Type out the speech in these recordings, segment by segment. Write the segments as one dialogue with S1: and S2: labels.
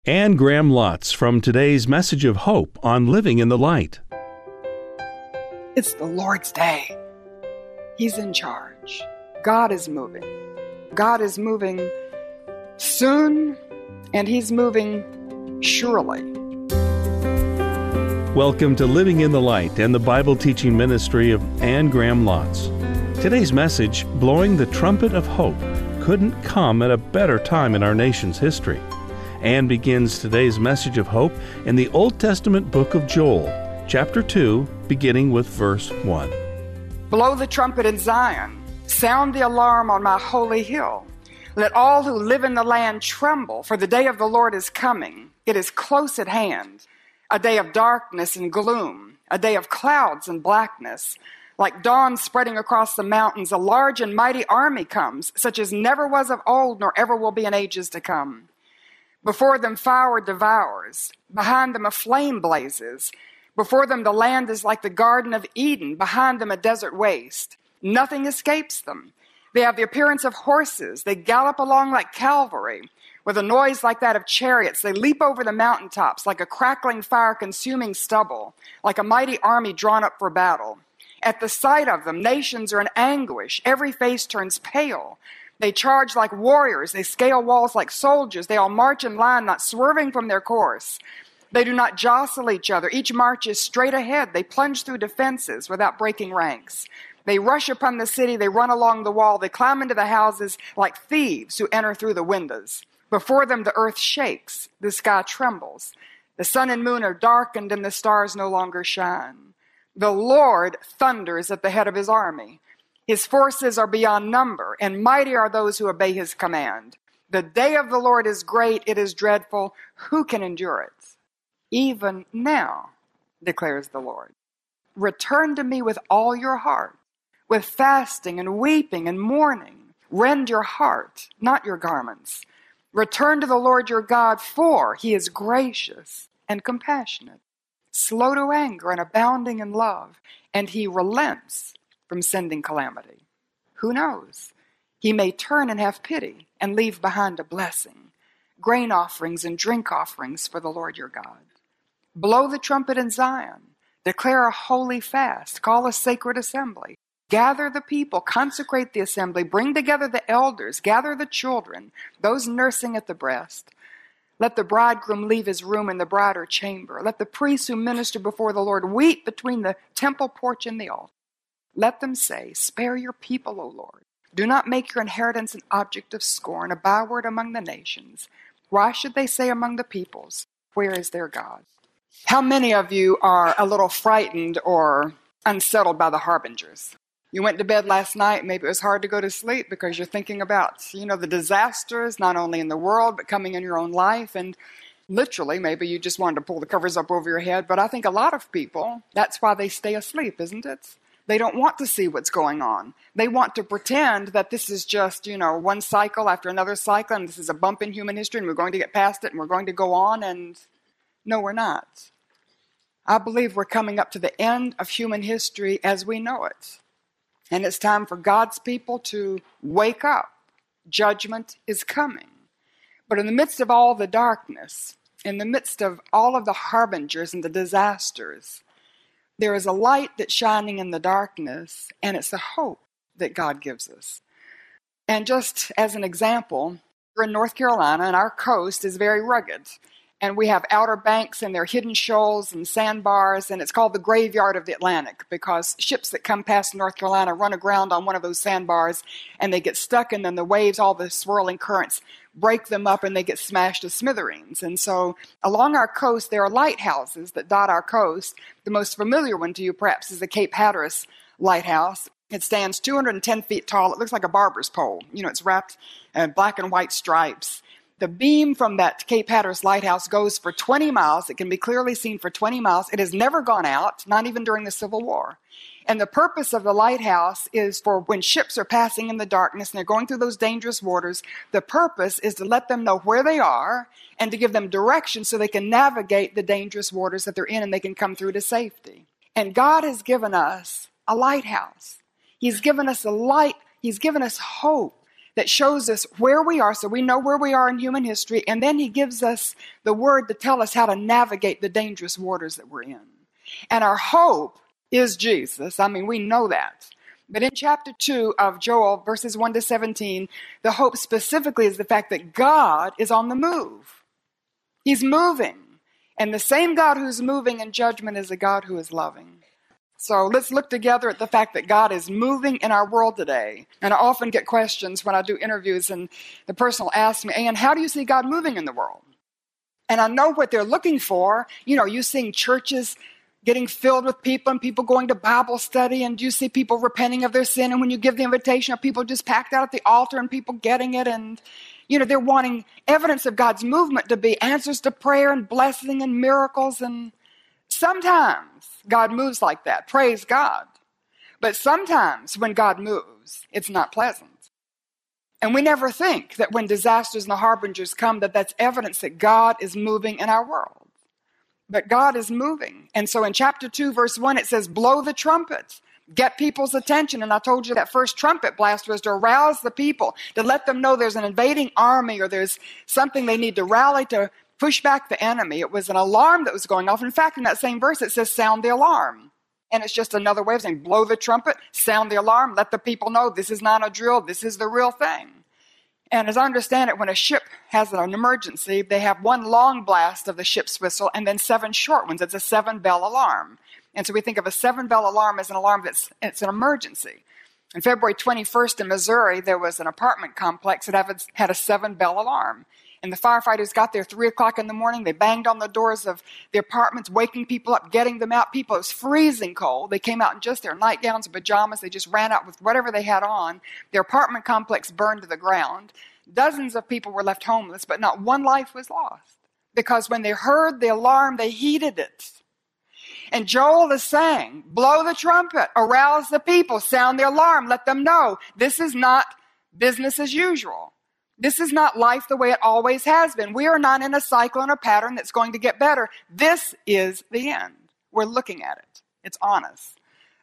S1: Anne Graham Lotz from today's Message of Hope on Living in the Light.
S2: It's the Lord's day. He's in charge. God is moving. God is moving soon, and He's moving surely.
S1: Welcome to Living in the Light and the Bible teaching ministry of Anne Graham Lotz. Today's message, Blowing the Trumpet of Hope, couldn't come at a better time in our nation's history. Anne begins today's message of hope in the Old Testament book of Joel, chapter 2, beginning with verse 1.
S2: Blow the trumpet in Zion. Sound the alarm on my holy hill. Let all who live in the land tremble, for the day of the Lord is coming. It is close at hand. A day of darkness and gloom, a day of clouds and blackness. Like dawn spreading across the mountains, a large and mighty army comes, such as never was of old nor ever will be in ages to come. Before them fire devours, behind them a flame blazes. Before them the land is like the Garden of Eden, behind them a desert waste. Nothing escapes them. They have the appearance of horses. They gallop along like cavalry. With a noise like that of chariots, they leap over the mountaintops like a crackling fire consuming stubble, like a mighty army drawn up for battle. At the sight of them, nations are in anguish. Every face turns pale. They charge like warriors. They scale walls like soldiers. They all march in line, not swerving from their course. They do not jostle each other. Each marches straight ahead. They plunge through defenses without breaking ranks. They rush upon the city. They run along the wall. They climb into the houses like thieves who enter through the windows. Before them, the earth shakes. The sky trembles. The sun and moon are darkened, and the stars no longer shine. The Lord thunders at the head of His army. His forces are beyond number, and mighty are those who obey His command. The day of the Lord is great. It is dreadful. Who can endure it? Even now, declares the Lord. Return to me with all your heart, with fasting and weeping and mourning. Rend your heart, not your garments. Return to the Lord your God, for He is gracious and compassionate, slow to anger and abounding in love, and He relents from sending calamity. Who knows? He may turn and have pity and leave behind a blessing, grain offerings and drink offerings for the Lord your God. Blow the trumpet in Zion, declare a holy fast, call a sacred assembly. Gather the people, consecrate the assembly, bring together the elders, gather the children, those nursing at the breast. Let the bridegroom leave his room in the bridal chamber. Let the priests who minister before the Lord weep between the temple porch and the altar. Let them say, spare your people, O Lord. Do not make your inheritance an object of scorn, a byword among the nations. Why should they say among the peoples, where is their God? How many of you are a little frightened or unsettled by the harbingers? You went to bed last night, maybe it was hard to go to sleep because you're thinking about, the disasters, not only in the world, but coming in your own life. And literally, maybe you just wanted to pull the covers up over your head. But I think a lot of people, that's why they stay asleep, isn't it? They don't want to see what's going on. They want to pretend that this is just, one cycle after another cycle, and this is a bump in human history, and we're going to get past it, and we're going to go on, and no, we're not. I believe we're coming up to the end of human history as we know it. And it's time for God's people to wake up. Judgment is coming. But in the midst of all the darkness, in the midst of all of the harbingers and the disasters, there is a light that's shining in the darkness, and it's the hope that God gives us. And just as an example, we're in North Carolina, and our coast is very rugged. And we have outer banks, and there are hidden shoals and sandbars, and it's called the graveyard of the Atlantic because ships that come past North Carolina run aground on one of those sandbars, and they get stuck, and then the waves, all the swirling currents, break them up, and they get smashed to smithereens. And so along our coast, there are lighthouses that dot our coast. The most familiar one to you, perhaps, is the Cape Hatteras Lighthouse. It stands 210 feet tall. It looks like a barber's pole. It's wrapped in black and white stripes. The beam from that Cape Hatteras lighthouse goes for 20 miles. It can be clearly seen for 20 miles. It has never gone out, not even during the Civil War. And the purpose of the lighthouse is for when ships are passing in the darkness and they're going through those dangerous waters, the purpose is to let them know where they are and to give them direction so they can navigate the dangerous waters that they're in and they can come through to safety. And God has given us a lighthouse. He's given us a light. He's given us hope. that shows us where we are so we know where we are in human history, and then he gives us the word to tell us how to navigate the dangerous waters that we're in. And our hope is Jesus. I mean, we know that. But in chapter 2 of Joel, verses 1 to 17, the hope specifically is the fact that God is on the move. He's moving. And the same God who's moving in judgment is a God who is loving. So let's look together at the fact that God is moving in our world today. And I often get questions when I do interviews, and the person will ask me, Ann, how do you see God moving in the world? And I know what they're looking for. You know, you seeing churches getting filled with people and people going to Bible study, and you see people repenting of their sin, and when you give the invitation, people just packed out at the altar and people getting it, and you know, they're wanting evidence of God's movement to be answers to prayer and blessing and miracles, and sometimes God moves like that, praise God. But sometimes when God moves, it's not pleasant. And we never think that when disasters and the harbingers come, that that's evidence that God is moving in our world. But God is moving. And so in chapter 2, verse 1, it says, blow the trumpet, get people's attention. And I told you that first trumpet blast was to arouse the people, to let them know there's an invading army or there's something they need to rally to push back the enemy. It was an alarm that was going off. In fact, in that same verse, it says, sound the alarm. And it's just another way of saying, blow the trumpet, sound the alarm, let the people know this is not a drill, this is the real thing. And as I understand it, when a ship has an emergency, they have one long blast of the ship's whistle and then 7 short ones. It's a 7-bell alarm. And so we think of a 7-bell alarm as an alarm it's an emergency. On February 21st in Missouri, there was an apartment complex that had a 7-bell alarm. And the firefighters got there 3 o'clock in the morning. They banged on the doors of the apartments, waking people up, getting them out. People, it was freezing cold. They came out in just their nightgowns and pajamas. They just ran out with whatever they had on. Their apartment complex burned to the ground. Dozens of people were left homeless, but not one life was lost. Because when they heard the alarm, they heeded it. And Joel is saying, blow the trumpet, arouse the people, sound the alarm, let them know this is not business as usual. This is not life the way it always has been. We are not in a cycle and a pattern that's going to get better. This is the end. We're looking at it. It's on us.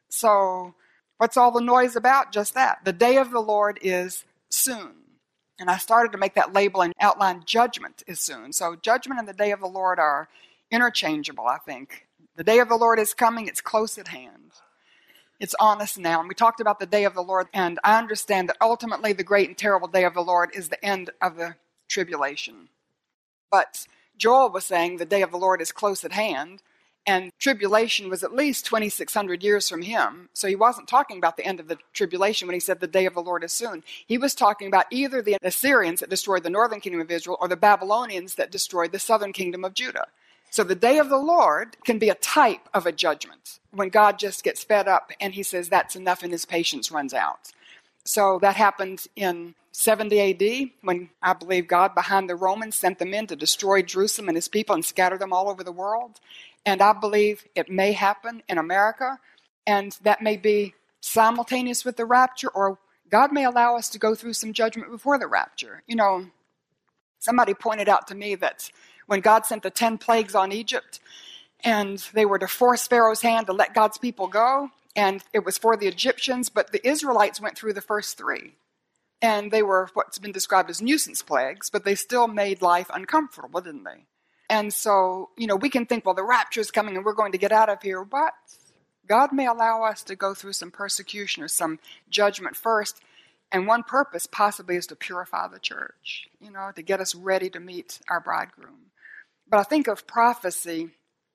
S2: So what's all the noise about? Just that. The day of the Lord is soon. And I started to make that label and outline judgment is soon. So judgment and the day of the Lord are interchangeable, I think. The day of the Lord is coming. It's close at hand. It's on us now. And we talked about the day of the Lord, and I understand that ultimately the great and terrible day of the Lord is the end of the tribulation. But Joel was saying the day of the Lord is close at hand, and tribulation was at least 2,600 years from him. So he wasn't talking about the end of the tribulation when he said the day of the Lord is soon. He was talking about either the Assyrians that destroyed the northern kingdom of Israel or the Babylonians that destroyed the southern kingdom of Judah. So the day of the Lord can be a type of a judgment when God just gets fed up and he says that's enough and his patience runs out. So that happened in 70 AD when I believe God behind the Romans sent them in to destroy Jerusalem and his people and scatter them all over the world. And I believe it may happen in America, and that may be simultaneous with the rapture, or God may allow us to go through some judgment before the rapture. You know, somebody pointed out to me that when God sent the 10 plagues on Egypt, and they were to force Pharaoh's hand to let God's people go, and it was for the Egyptians, but the Israelites went through the first 3. And they were what's been described as nuisance plagues, but they still made life uncomfortable, didn't they? And so, you know, we can think, well, the rapture is coming and we're going to get out of here, but God may allow us to go through some persecution or some judgment first. And one purpose possibly is to purify the church, you know, to get us ready to meet our bridegroom. But I think of prophecy,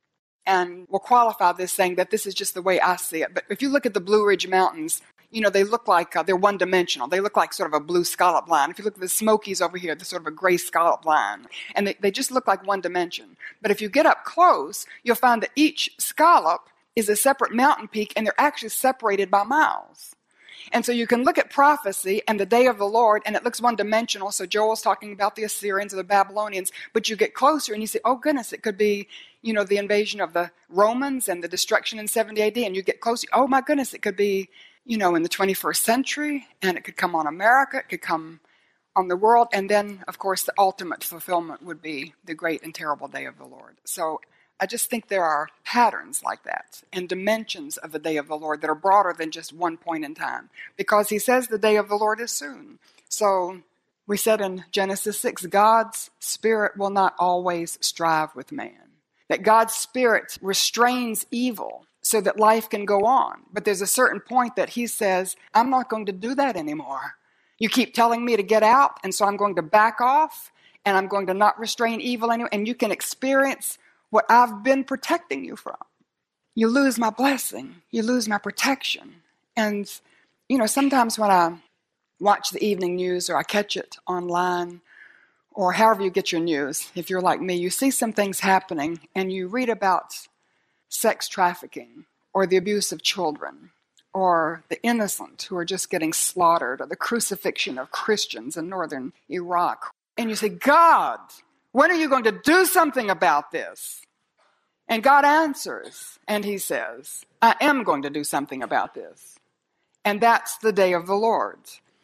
S2: and we'll qualify this saying that this is just the way I see it. But if you look at the Blue Ridge Mountains, you know, they look like they're one-dimensional. They look like sort of a blue scallop line. If you look at the Smokies over here, they're sort of a gray scallop line. And they just look like one dimension. But if you get up close, you'll find that each scallop is a separate mountain peak, and they're actually separated by miles. And so you can look at prophecy and the day of the Lord, and it looks one-dimensional. So Joel's talking about the Assyrians or the Babylonians. But you get closer, and you say, oh, goodness, it could be, you know, the invasion of the Romans and the destruction in 70 AD. And you get closer, oh, my goodness, it could be, you know, in the 21st century, and it could come on America, it could come on the world, and then, of course, the ultimate fulfillment would be the great and terrible day of the Lord. So I just think there are patterns like that and dimensions of the day of the Lord that are broader than just one point in time, because he says the day of the Lord is soon. So we said in Genesis 6, God's Spirit will not always strive with man. That God's Spirit restrains evil so that life can go on. But there's a certain point that he says, I'm not going to do that anymore. You keep telling me to get out, and so I'm going to back off, and I'm going to not restrain evil anymore, and you can experience what I've been protecting you from. You lose my blessing. You lose my protection. And, sometimes when I watch the evening news or I catch it online or however you get your news, if you're like me, you see some things happening and you read about sex trafficking or the abuse of children or the innocent who are just getting slaughtered or the crucifixion of Christians in northern Iraq. And you say, God, when are you going to do something about this? And God answers and he says, I am going to do something about this. And that's the day of the Lord.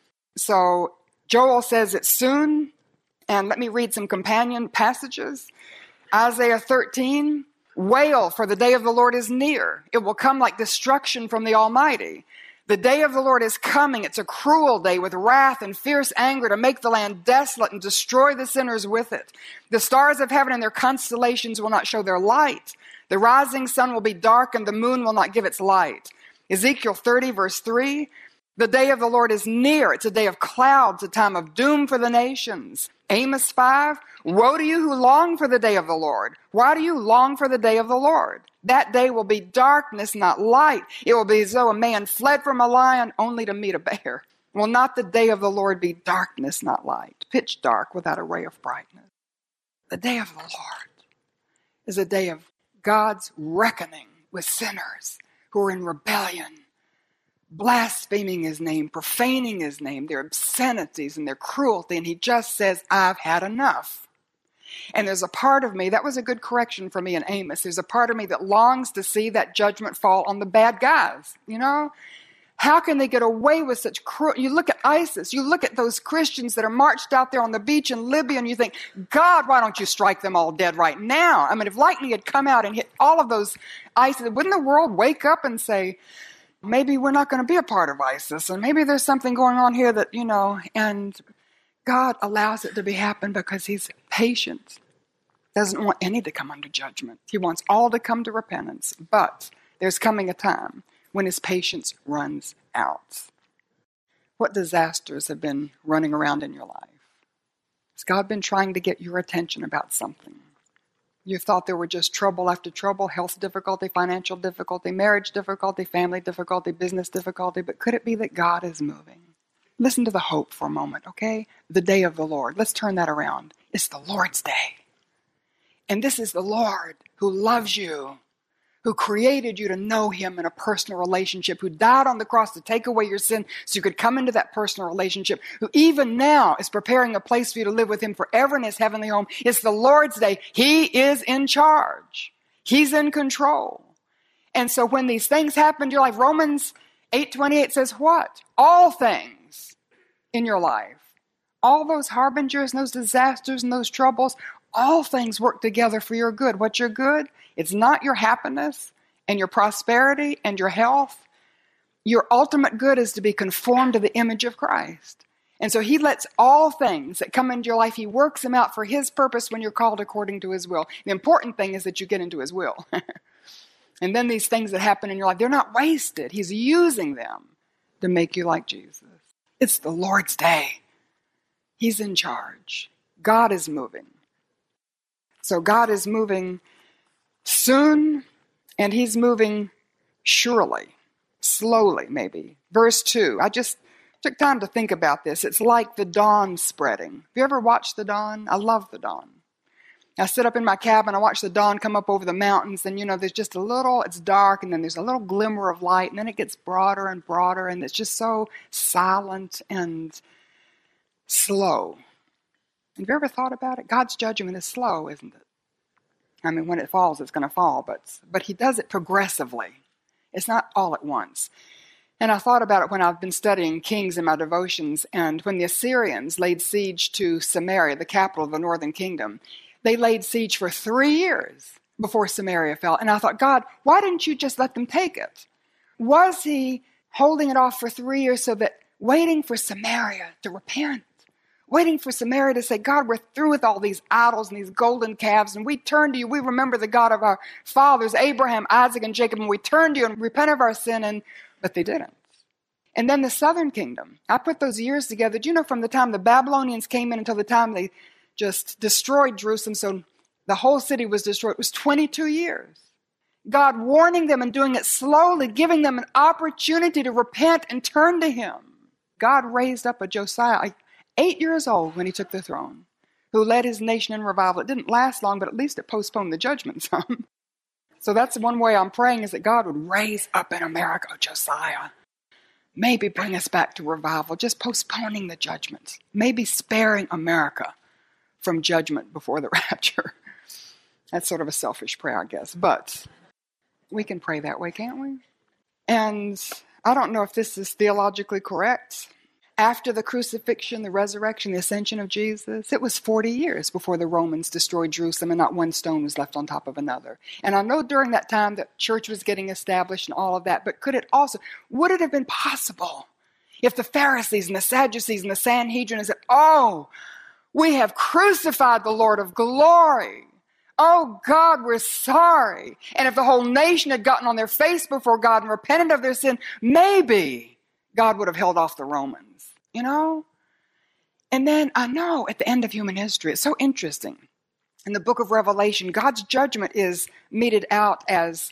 S2: So Joel says it's soon. And let me read some companion passages. Isaiah 13, wail, for the day of the Lord is near. It will come like destruction from the Almighty. The day of the Lord is coming. It's a cruel day with wrath and fierce anger to make the land desolate and destroy the sinners with it. The stars of heaven and their constellations will not show their light. The rising sun will be dark and the moon will not give its light. Ezekiel 30, verse 3, the day of the Lord is near. It's a day of clouds, a time of doom for the nations. Amos 5, woe to you who long for the day of the Lord. Why do you long for the day of the Lord? That day will be darkness, not light. It will be as though a man fled from a lion only to meet a bear. Will not the day of the Lord be darkness, not light, pitch dark without a ray of brightness? The day of the Lord is a day of God's reckoning with sinners who are in rebellion, blaspheming his name, profaning his name, their obscenities and their cruelty. And he just says, I've had enough. And there's a part of me, that was a good correction for me in Amos. There's a part of me that longs to see that judgment fall on the bad guys. How can they get away with such cruel? You look at ISIS, you look at those Christians that are marched out there on the beach in Libya, and you think, God, why don't you strike them all dead right now? I mean, if lightning had come out and hit all of those ISIS, wouldn't the world wake up and say, maybe we're not going to be a part of ISIS, and maybe there's something going on here that, and God allows it to happen because he's patient. Doesn't want any to come under judgment. He wants all to come to repentance, but there's coming a time when his patience runs out. What disasters have been running around in your life? Has God been trying to get your attention about something? You thought there were just trouble after trouble, health difficulty, financial difficulty, marriage difficulty, family difficulty, business difficulty, but could it be that God is moving? Listen to the hope for a moment, okay? The day of the Lord. Let's turn that around. It's the Lord's day. And this is the Lord who loves you, who created you to know him in a personal relationship, who died on the cross to take away your sin so you could come into that personal relationship, who even now is preparing a place for you to live with him forever in his heavenly home. It's the Lord's day. He is in charge. He's in control. And so when these things happen to your life, Romans 8:28 says what? All things in your life, all those harbingers and those disasters and those troubles, all things work together for your good. What's your good? It's not your happiness and your prosperity and your health. Your ultimate good is to be conformed to the image of Christ. And so he lets all things that come into your life, he works them out for his purpose when you're called according to his will. The important thing is that you get into his will. And then these things that happen in your life, they're not wasted. He's using them to make you like Jesus. It's the Lord's day. He's in charge. God is moving. So God is moving soon, and he's moving surely, slowly maybe. Verse 2, I just took time to think about this. It's like the dawn spreading. Have you ever watched the dawn? I love the dawn. I sit up in my cabin, I watch the dawn come up over the mountains, and there's just a little, it's dark, and then there's a little glimmer of light, and then it gets broader and broader, and it's just so silent and slow. Have you ever thought about it? God's judgment is slow, isn't it? I mean, when it falls, it's going to fall, but he does it progressively. It's not all at once. And I thought about it when I've been studying Kings in my devotions, and when the Assyrians laid siege to Samaria, the capital of the northern kingdom, they laid siege for 3 years before Samaria fell. And I thought, God, why didn't you just let them take it? Was he holding it off for 3 years so that waiting for Samaria to repent, waiting for Samaria to say, God, we're through with all these idols and these golden calves, and we turn to you. We remember the God of our fathers, Abraham, Isaac, and Jacob, and we turn to you and repent of our sin, but they didn't. And then the southern kingdom. I put those years together. Do you know from the time the Babylonians came in until the time they just destroyed Jerusalem, so the whole city was destroyed, it was 22 years. God warning them and doing it slowly, giving them an opportunity to repent and turn to him. God raised up a Josiah, 8 years old when he took the throne, who led his nation in revival. It didn't last long, but at least it postponed the judgment some. So that's one way I'm praying, is that God would raise up in America a Josiah. Maybe bring us back to revival, just postponing the judgment. Maybe sparing America from judgment before the rapture. That's sort of a selfish prayer, I guess. But we can pray that way, can't we? And I don't know if this is theologically correct. After the crucifixion, the resurrection, the ascension of Jesus, it was 40 years before the Romans destroyed Jerusalem and not one stone was left on top of another. And I know during that time that church was getting established and all of that, but would it have been possible if the Pharisees and the Sadducees and the Sanhedrin had said, oh, we have crucified the Lord of glory. Oh, God, we're sorry. And if the whole nation had gotten on their face before God and repented of their sin, maybe God would have held off the Romans, you know? And then I know at the end of human history, it's so interesting. In the book of Revelation, God's judgment is meted out as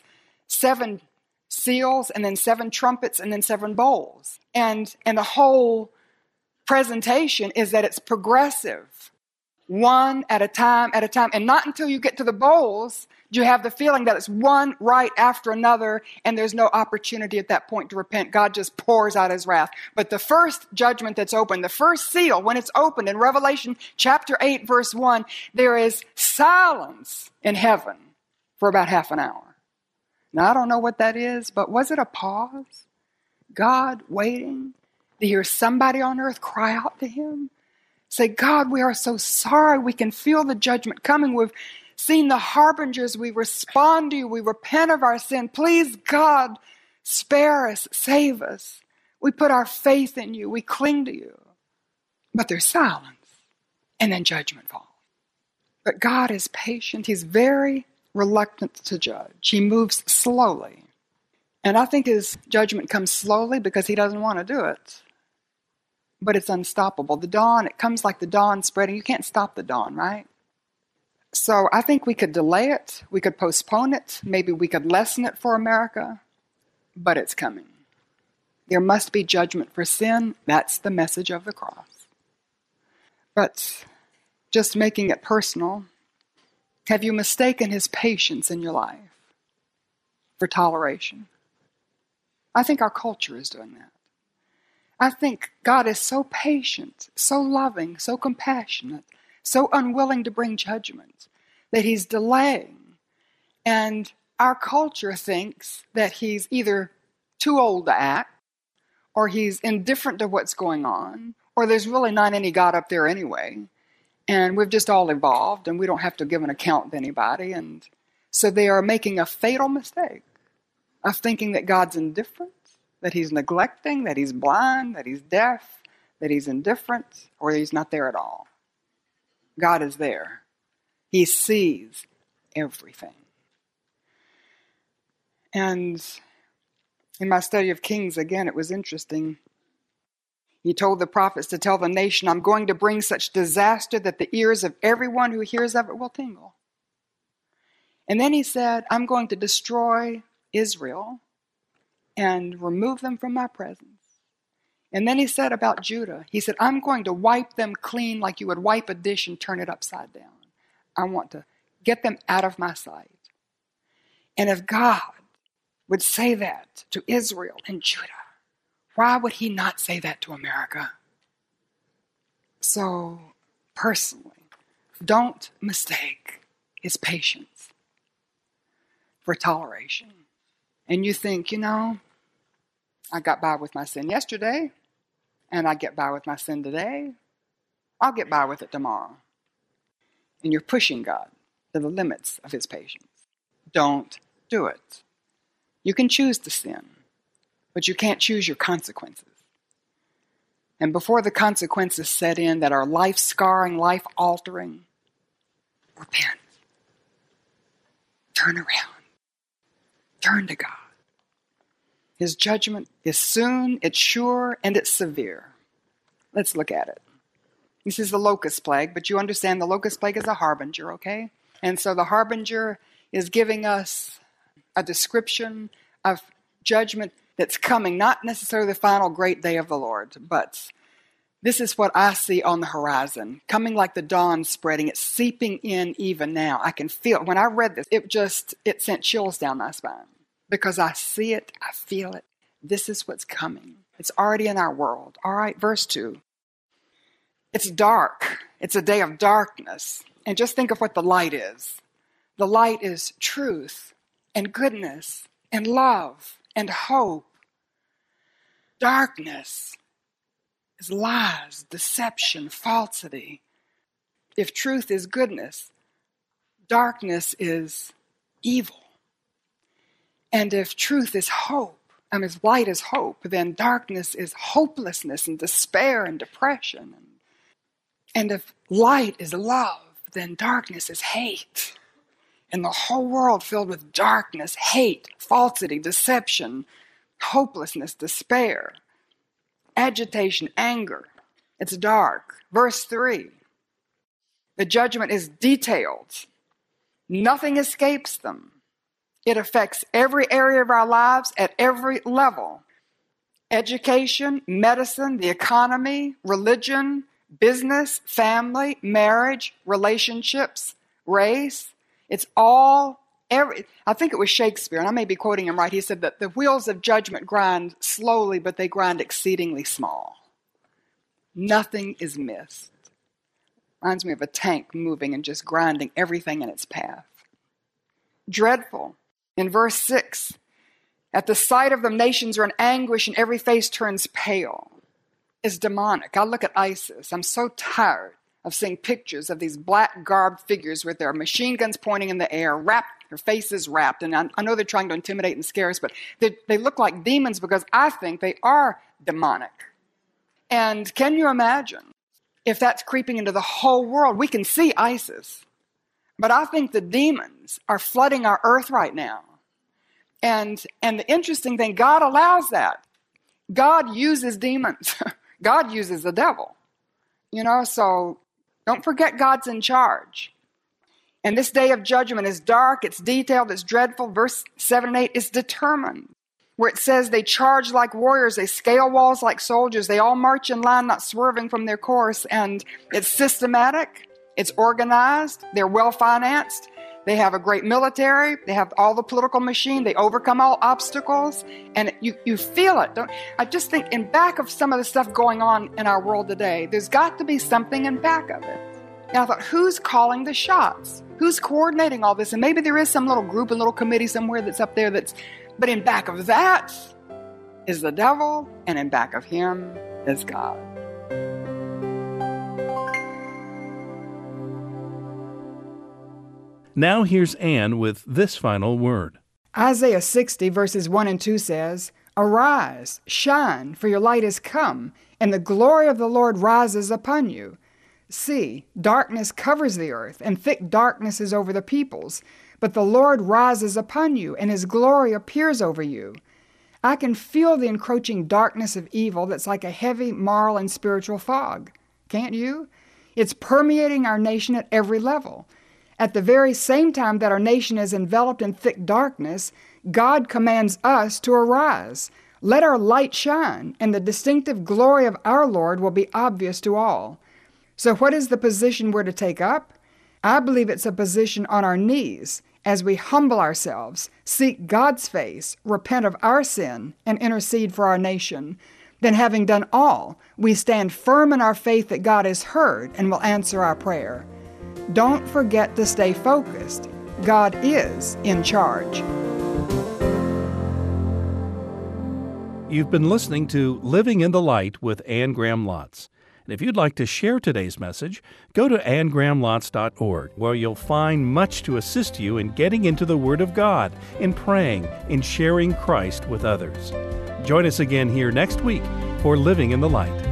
S2: 7 seals and then 7 trumpets and then 7 bowls. And the whole presentation is that it's progressive, one at a time, and not until you get to the bowls do you have the feeling that it's one right after another, and there's no opportunity at that point to repent. God just pours out his wrath. But the first judgment that's opened, the first seal, when it's opened in Revelation chapter 8, verse 1, there is silence in heaven for about half an hour. Now, I don't know what that is, but was it a pause? God waiting to hear somebody on earth cry out to him? Say, God, we are so sorry. We can feel the judgment coming. We've seen the harbingers. We respond to you. We repent of our sin. Please, God, spare us, save us. We put our faith in you. We cling to you. But there's silence, and then judgment falls. But God is patient. He's very reluctant to judge. He moves slowly. And I think his judgment comes slowly because he doesn't want to do it. But it's unstoppable. The dawn, it comes like the dawn spreading. You can't stop the dawn, right? So I think we could delay it. We could postpone it. Maybe we could lessen it for America. But it's coming. There must be judgment for sin. That's the message of the cross. But just making it personal, have you mistaken his patience in your life for toleration? I think our culture is doing that. I think God is so patient, so loving, so compassionate, so unwilling to bring judgment that he's delaying. And our culture thinks that he's either too old to act, or he's indifferent to what's going on, or there's really not any God up there anyway. And we've just all evolved, and we don't have to give an account to anybody. And so they are making a fatal mistake of thinking that God's indifferent, that he's neglecting, that he's blind, that he's deaf, that he's indifferent, or he's not there at all. God is there. He sees everything. And in my study of Kings, again, it was interesting. He told the prophets to tell the nation, I'm going to bring such disaster that the ears of everyone who hears of it will tingle. And then he said, I'm going to destroy Israel and remove them from my presence. And then he said about Judah, he said, I'm going to wipe them clean like you would wipe a dish and turn it upside down. I want to get them out of my sight. And if God would say that to Israel and Judah, why would he not say that to America? So, personally, don't mistake his patience for toleration. And you think, I got by with my sin yesterday, and I get by with my sin today. I'll get by with it tomorrow. And you're pushing God to the limits of his patience. Don't do it. You can choose to sin, but you can't choose your consequences. And before the consequences set in that are life-scarring, life-altering, repent. Turn around. Turn to God. His judgment is soon, it's sure, and it's severe. Let's look at it. This is the locust plague, but you understand the locust plague is a harbinger, okay? And so the harbinger is giving us a description of judgment that's coming, not necessarily the final great day of the Lord, but this is what I see on the horizon, coming like the dawn spreading. It's seeping in even now. I can feel it. When I read this, it sent chills down my spine because I see it, I feel it. This is what's coming. It's already in our world. All right, verse 2. It's dark. It's a day of darkness. And just think of what the light is. The light is truth and goodness and love and hope. Darkness is lies, deception, falsity. If truth is goodness, darkness is evil. And if truth is hope, if light is hope, then darkness is hopelessness and despair and depression. And if light is love, then darkness is hate. And the whole world filled with darkness, hate, falsity, deception, hopelessness, despair, agitation, anger. It's dark. Verse 3. The judgment is detailed. Nothing escapes them. It affects every area of our lives at every level. Education, medicine, the economy, religion, business, family, marriage, relationships, race. It's all, I think it was Shakespeare, and I may be quoting him right. He said that the wheels of judgment grind slowly, but they grind exceedingly small. Nothing is missed. Reminds me of a tank moving and just grinding everything in its path. Dreadful. In verse 6, at the sight of them, nations are in anguish and every face turns pale. It's demonic. I look at ISIS. I'm so tired of seeing pictures of these black-garbed figures with their machine guns pointing in the air, wrapped, their faces wrapped. And I know they're trying to intimidate and scare us, but they look like demons because I think they are demonic. And can you imagine if that's creeping into the whole world? We can see ISIS, but I think the demons are flooding our earth right now. And the interesting thing, God allows that. God uses demons. God uses the devil. So don't forget God's in charge. And this day of judgment is dark, it's detailed, it's dreadful. Verse 7 and 8 is determined, where it says they charge like warriors, they scale walls like soldiers, they all march in line, not swerving from their course. And it's systematic, it's organized, they're well-financed. They have a great military. They have all the political machine. They overcome all obstacles. And you feel it. I just think in back of some of the stuff going on in our world today, there's got to be something in back of it. And I thought, who's calling the shots? Who's coordinating all this? And maybe there is some little group, a little committee somewhere that's up there but in back of that is the devil, and in back of him is God.
S1: Now here's Anne with this final word.
S2: Isaiah 60 verses 1 and 2 says, Arise, shine, for your light is come, and the glory of the Lord rises upon you. See, darkness covers the earth, and thick darkness is over the peoples. But the Lord rises upon you, and his glory appears over you. I can feel the encroaching darkness of evil that's like a heavy moral and spiritual fog. Can't you? It's permeating our nation at every level. At the very same time that our nation is enveloped in thick darkness, God commands us to arise. Let our light shine, and the distinctive glory of our Lord will be obvious to all. So what is the position we're to take up? I believe it's a position on our knees as we humble ourselves, seek God's face, repent of our sin, and intercede for our nation. Then having done all, we stand firm in our faith that God has heard and will answer our prayer. Don't forget to stay focused. God is in charge.
S1: You've been listening to Living in the Light with Anne Graham Lotz. And if you'd like to share today's message, go to anngrahamlotz.org, where you'll find much to assist you in getting into the Word of God, in praying, in sharing Christ with others. Join us again here next week for Living in the Light.